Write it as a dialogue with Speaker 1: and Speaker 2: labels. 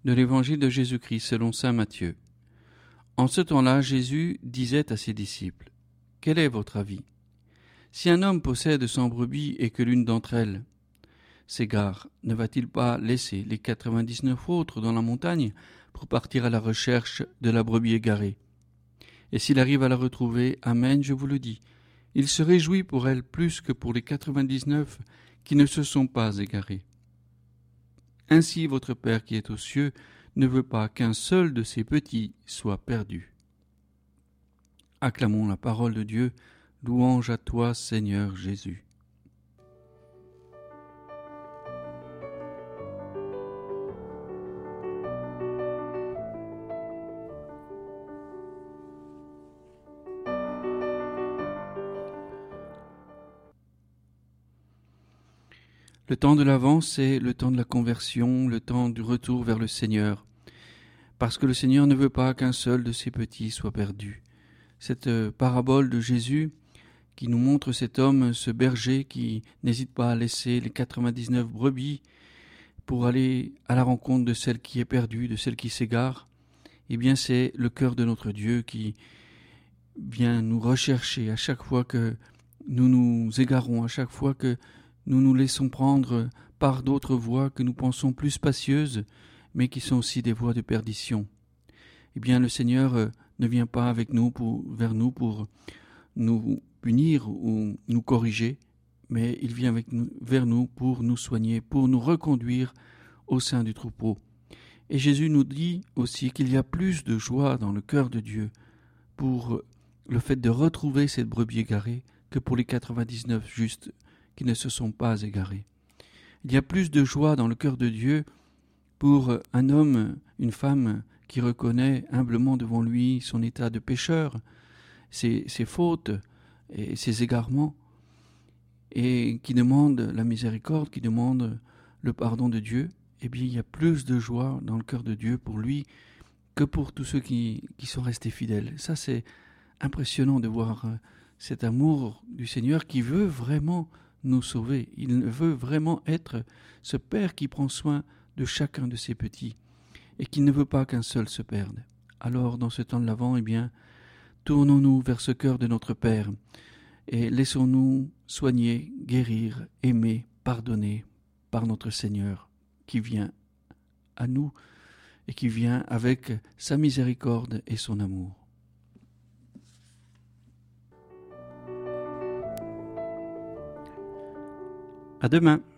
Speaker 1: de l'Évangile de Jésus-Christ selon saint Matthieu. En ce temps-là, Jésus disait à ses disciples : « Quel est votre avis ? Si un homme possède 100 brebis et que l'une d'entre elles s'égare, ne va-t-il pas laisser les 99 autres dans la montagne pour partir à la recherche de la brebis égarée ? Et s'il arrive à la retrouver, amen, je vous le dis, il se réjouit pour elle plus que pour les 99 qui ne se sont pas égarés. Ainsi votre Père qui est aux cieux ne veut pas qu'un seul de ses petits soit perdu. » Acclamons la parole de Dieu, louange à toi Seigneur Jésus. Le temps de l'Avent, c'est le temps de la conversion, le temps du retour vers le Seigneur, parce que le Seigneur ne veut pas qu'un seul de ses petits soit perdu. Cette parabole de Jésus qui nous montre cet homme, ce berger qui n'hésite pas à laisser les 99 brebis pour aller à la rencontre de celle qui est perdue, de celle qui s'égare, eh bien c'est le cœur de notre Dieu qui vient nous rechercher à chaque fois que nous nous égarons, à chaque fois que nous nous laissons prendre par d'autres voies que nous pensons plus spacieuses, mais qui sont aussi des voies de perdition. Eh bien, le Seigneur ne vient pas vers nous pour nous punir ou nous corriger, mais il vient vers nous pour nous soigner, pour nous reconduire au sein du troupeau. Et Jésus nous dit aussi qu'il y a plus de joie dans le cœur de Dieu pour le fait de retrouver cette brebis égarée que pour les 99 justes qui ne se sont pas égarés. Il y a plus de joie dans le cœur de Dieu pour un homme, une femme qui reconnaît humblement devant lui son état de pécheur, ses fautes et ses égarements, et qui demande la miséricorde, qui demande le pardon de Dieu. Eh bien, il y a plus de joie dans le cœur de Dieu pour lui que pour tous ceux qui sont restés fidèles. Ça, c'est impressionnant de voir cet amour du Seigneur qui veut vraiment nous sauver. Il veut vraiment être ce Père qui prend soin de chacun de ses petits et qui ne veut pas qu'un seul se perde. Alors, dans ce temps de l'Avent, eh bien, tournons-nous vers ce cœur de notre Père et laissons-nous soigner, guérir, aimer, pardonner par notre Seigneur qui vient à nous et qui vient avec sa miséricorde et son amour. À demain.